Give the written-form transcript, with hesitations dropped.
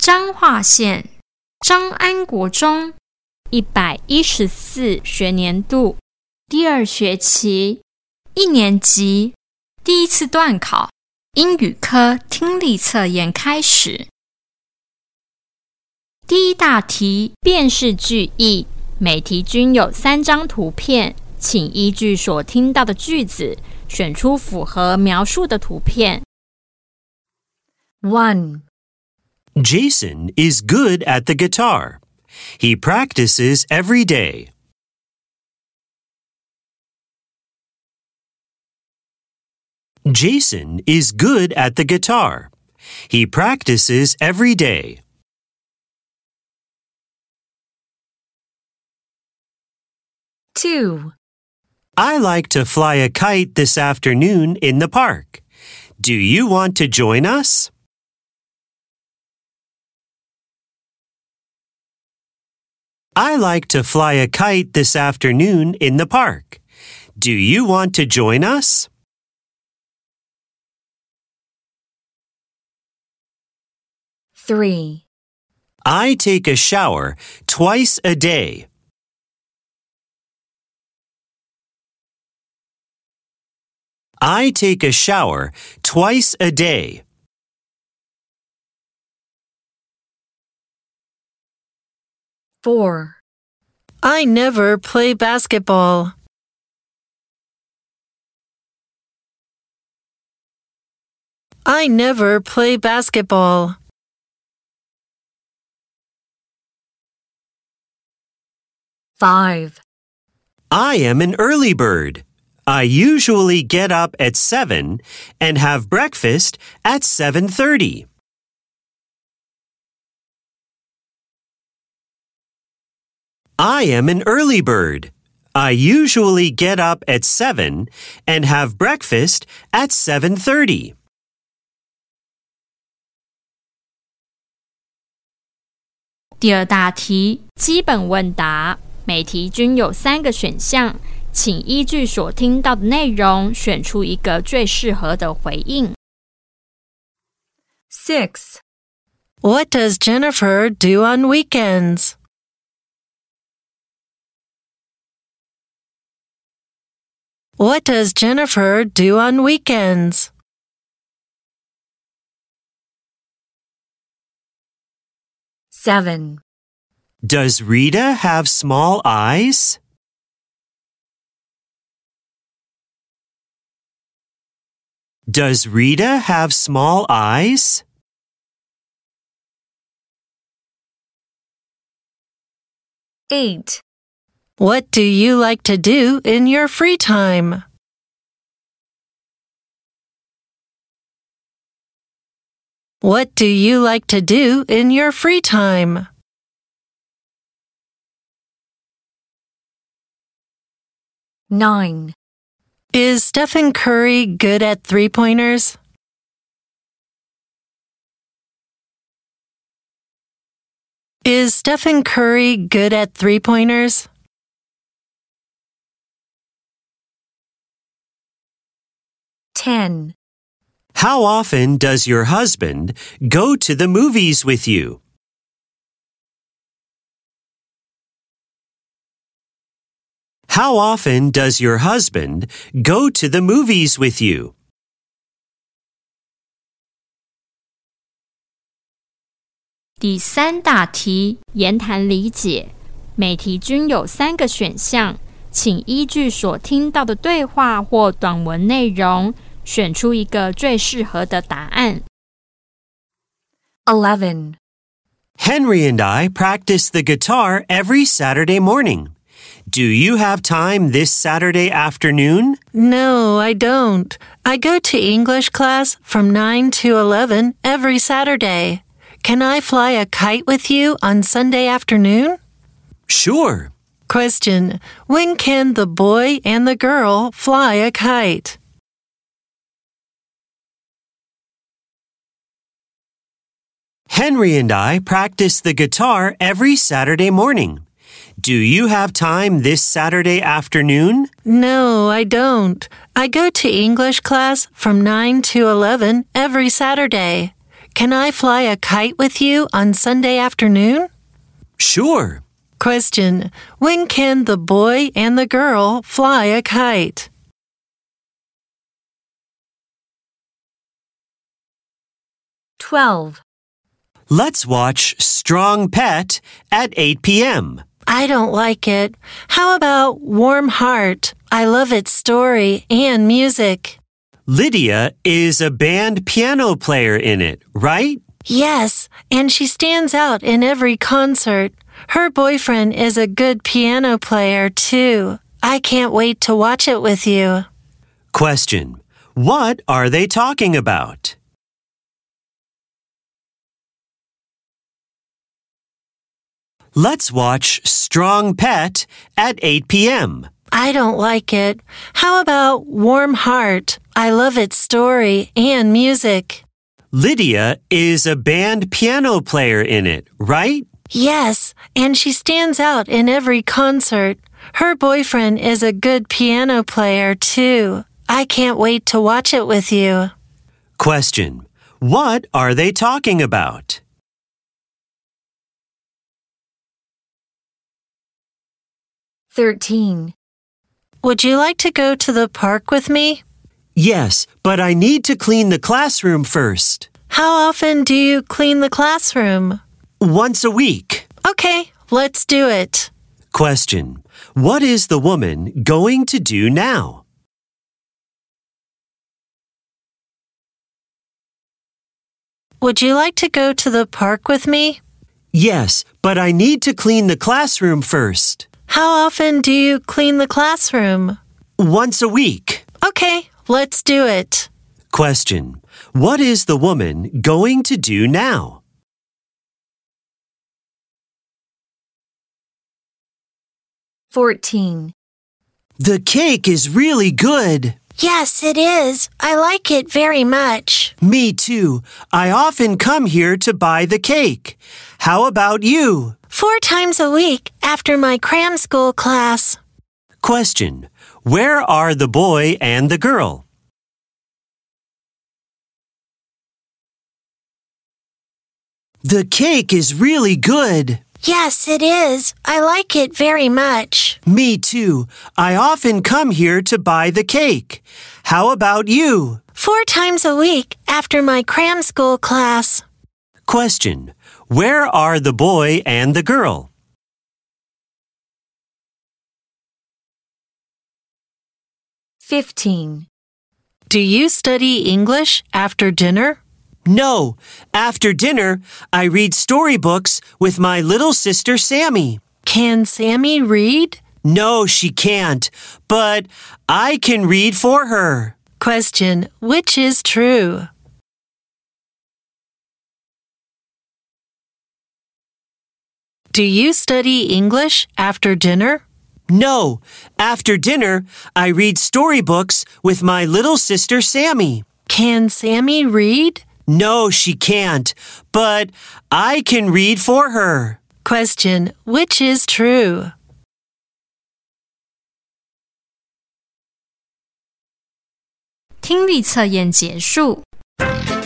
彰化县彰安国中114学年度第2学期1年级第1次段考英语科听力测验开始。第一大题，辨识句意，每题均有3张图片，请依据所听到的句子选出符合描述的图片。1. Jason is good at the guitar. He practices every day. Jason is good at the guitar. He practices every day. 2. I like to fly a kite this afternoon in the park. Do you want to join us? I like to fly a kite this afternoon in the park. Do you want to join us? 3. I take a shower twice a day. I take a shower twice a day. 4. I never play basketball. I never play basketball. 5. I am an early bird. I usually get up at 7 and have breakfast at 7:30. I am an early bird. I usually get up at 7 and have breakfast at 7:30. 第二大题，基本问答，每题均有3个选项，请依据所听到的内容选出一个最适合的回应。6. What does Jennifer do on weekends? What does Jennifer do on weekends? 7. Does Rita have small eyes? Does Rita have small eyes? 8. What do you like to do in your free time? What do you like to do in your free time? 9. Is Stephen Curry good at three-pointers? Is Stephen Curry good at three-pointers? 10. How often does your husband go to the movies with you? How often does your husband go to the movies with you? 第3大题，言谈理解，每题均有3个选项，请依据所听到的对话或短文内容选出一个最适合的答案。11. Henry and I practice the guitar every Saturday morning. Do you have time this Saturday afternoon? No, I don't. I go to English class from 9 to 11 every Saturday. Can I fly a kite with you on Sunday afternoon? Sure. Question: when can the boy and the girl fly a kite? Henry and I practice the guitar every Saturday morning. Do you have time this Saturday afternoon? No, I don't. I go to English class from 9 to 11 every Saturday. Can I fly a kite with you on Sunday afternoon? Sure. Question. When can the boy and the girl fly a kite? Let's watch Strong Pet at 8 p.m. I don't like it. How about Warm Heart? I love its story and music. Lydia is a band piano player in it, right? Yes, and she stands out in every concert. Her boyfriend is a good piano player, too. I can't wait to watch it with you. Question. What are they talking about? Let's watch Strong Pet at 8 p.m. I don't like it. How about Warm Heart? I love its story and music. Lydia is a band piano player in it, right? Yes, and she stands out in every concert. Her boyfriend is a good piano player, too. I can't wait to watch it with you. Question. What are they talking about? Would you like to go to the park with me? Yes, but I need to clean the classroom first. How often do you clean the classroom? Once a week. Okay, let's do it. Question. What is the woman going to do now? Would you like to go to the park with me? Yes, but I need to clean the classroom first. How often do you clean the classroom? Once a week. Okay, let's do it. Question. What is the woman going to do now? The cake is really good. Yes, it is. I like it very much. Me too. I often come here to buy the cake. How about you? 4 times a week after my cram school class. Question. Where are the boy and the girl? The cake is really good. Yes, it is. I like it very much. Me too. I often come here to buy the cake. How about you? 4 times a week after my cram school class. Question. Where are the boy and the girl? Do you study English after dinner? No. After dinner, I read storybooks with my little sister Sammy. Can Sammy read? No, she can't. But I can read for her. Question. Which is true? Do you study English after dinner? No. After dinner, I read storybooks with my little sister Sammy. Can Sammy read? No, she can't. But I can read for her. Question. Which is true? 听力测验结束。